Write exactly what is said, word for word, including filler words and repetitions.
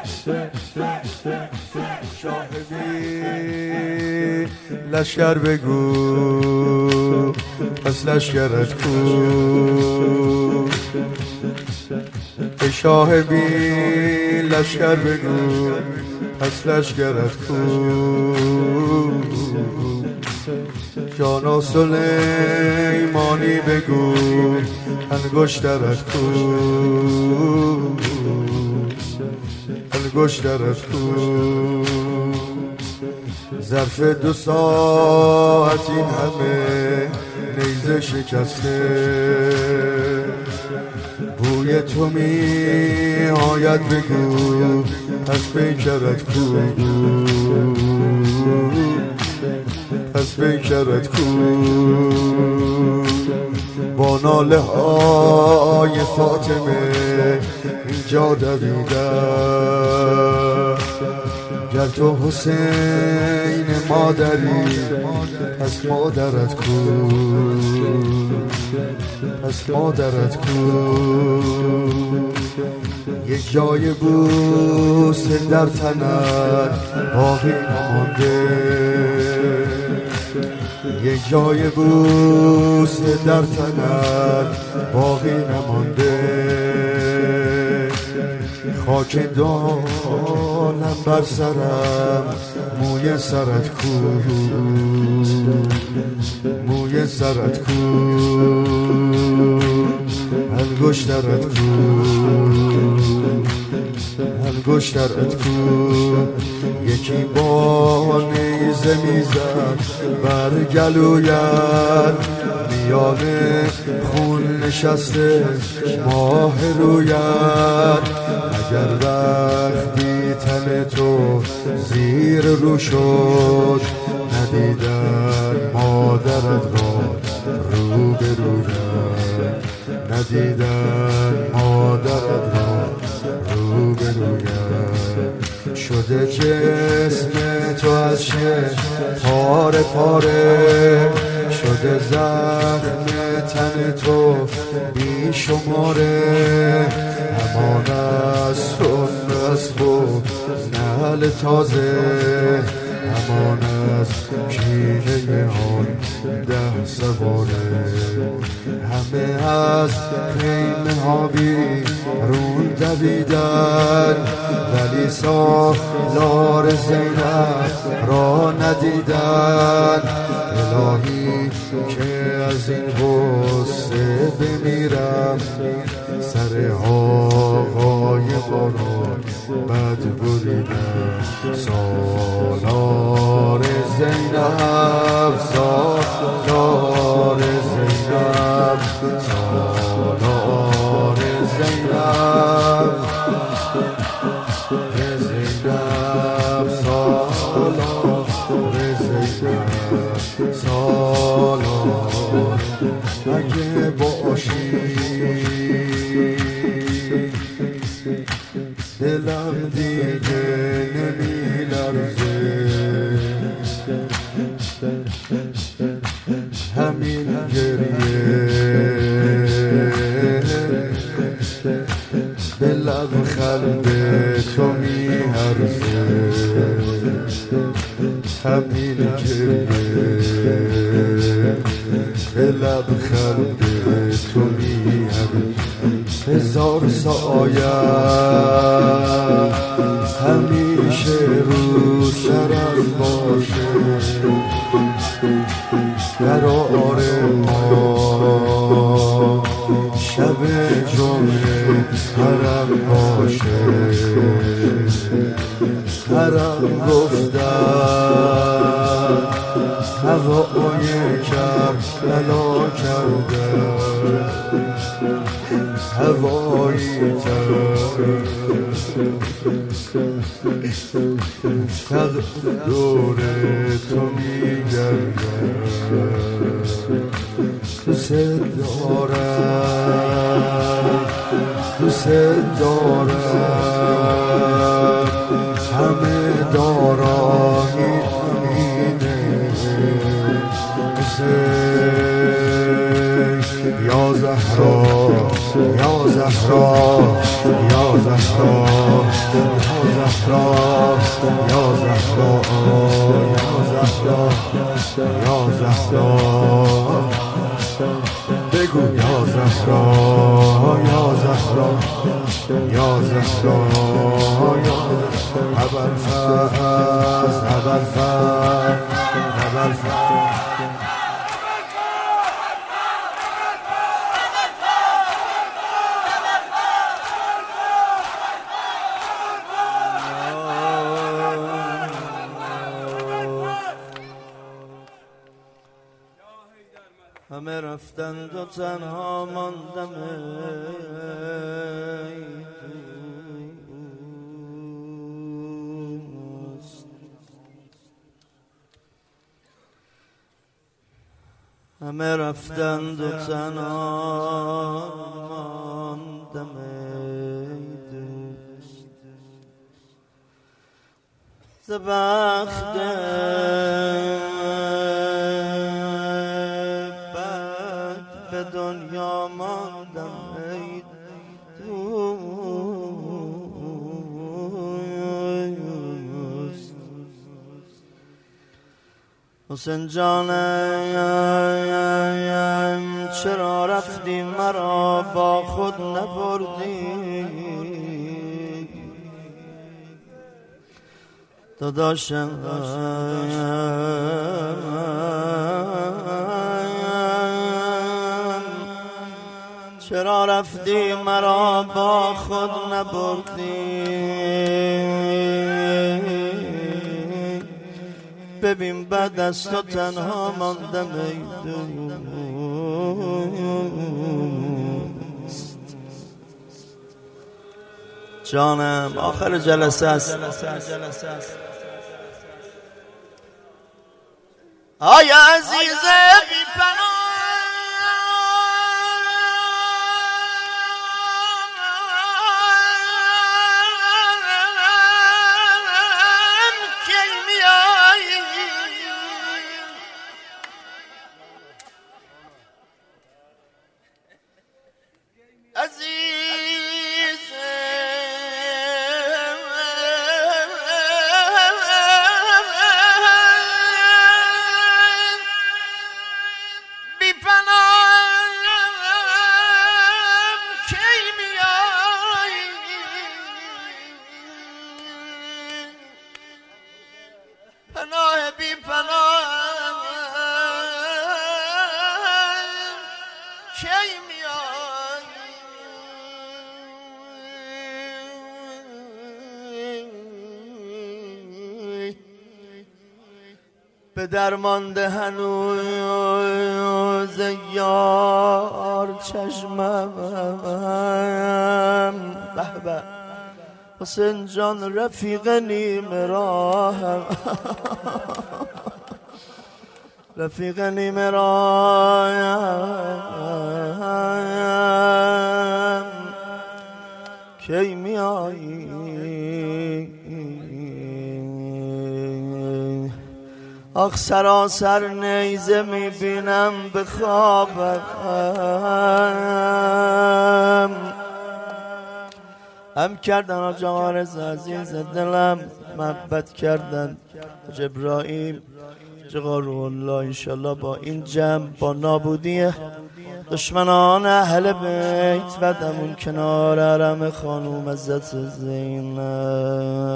شاهدی لشکر بگو پس لشکرت کو، ای شاه بی لشکر بگو پس لشکرت کو، جانا سلیمانی بگو انگشترت کو، انگشترت کو. ظرف دو ساعت این همه نیزه شکسته، بوی تو می آید بگو پس پیکرت کو، پس پیکرت کو. با ناله های فاطمه اینجا دویدن، گر تو حسین مادری پس مادرت کو، پس مادرت کو. یک جای بوسه در تنت باقی نمانده، یک جای بوسه در تنت باقی نمانده. خاک دانم بر سرم موی سرت کو، موی سرت کو. انگشترت کو، انگشترت کو. یکی با نیزه میزد بر گلویت، میان خون نشسته ماه رویت. اگر وقتی تن تو زیر رو شد، ندیدن مادرت را رو به رویت، ندیدن مادرت را رو به رویت. شده جسم تو از شه پاره پاره، شده زخم تن تو بی شماره. همان از سن اسب و نعل تازه، همان از کینه آن ده سواره. همه از خیمه ها بیرون دویدن، ولی سالار زینب را ندیدن. الهی که از این غصه بمیرم، سر آقای ما را بد بریدم. سالار زینب، سالار زینب، سالار زینب، زینب، سالار زینب، سالار. اگه باشی دلم دیگه نمی لرزه، همین گریه به لبخند تو می هرزه، همین گریه به لبخند تو می هرزه. هزار سایه همیشه رو سرم باشه، قرار ما شب جمعه حرم باشه. حرم گفتن هوای کربلا کردن، هوایی تر دور تو میگردن. دوست دارم، دوست دارم، همه دارایی همینه. یا زهرا، یا زهرا، یا زهرا، یا زهرا. زهرا یا زهرا یا زهرا یا زهرا بگو یا زهرا یا زهرا یا زهرا یا ابوالفضل ابوالفضل ابوالفضل همه رفتند و تنها ماندم ای دوست. همه رفتند و تنها ماندم ای دوست. ز بخت به دنیا ماندم ای دوست. حسین جانم چرا رفتی مرا با خود نبردی؟ داداشم چرا رفتی مرا با خود نبردی؟ ببین بعد از تو تنها ماندم ای دوست. جانم آخر جلسه است. آی عزیز بی پناه عزیز بی پناهم کی میایی؟ پناه بی پناهم کی میایی؟ به درمانده هنوز یار چشمم. به به حسین جان رفیق نیم راهم رفیق نیم راهم کی میایی؟ آخ سراسر نیزه میبینم به خوابم. هم کردن آجا عارض عزیز دلم محبت کردن جبرائیل جغارو الله. انشالله با این جمع با نابودی دشمنان اهل بیت و دمون کنار حرم خانوم عزت زینب